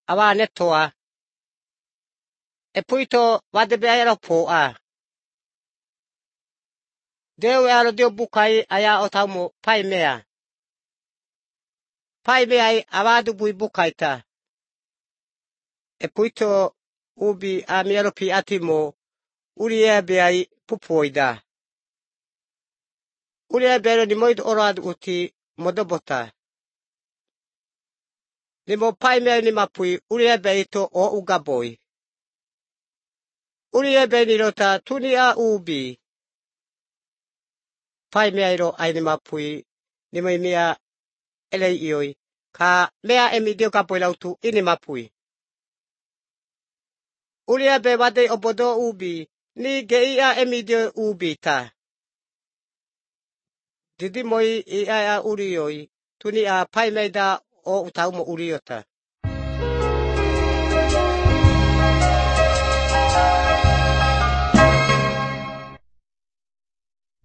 awa netoa. E puito wadebe alo poa. Deo alo dio bukai aya otaumo pai mea. Pai mea awadu bui bukaita. E puito ubi a mielo pi atimo uri ebe ai pupuoida. Uri ebe ni moido oradu uti modobota. Nimo pai mea ni mapui uri ebe ito o ugaboi. Uri ebe ni rota tuni a ubi. Pai mea iro aini mapui nimo mea elei ioi. Ka mea emi dio kapoi lautu ini mapui. Uri ebe wade obodo ubi. Ni geia emi dio ubi ta. Didi moi ia uri ioi. Tuni a pai mea da o utaumo uri ota.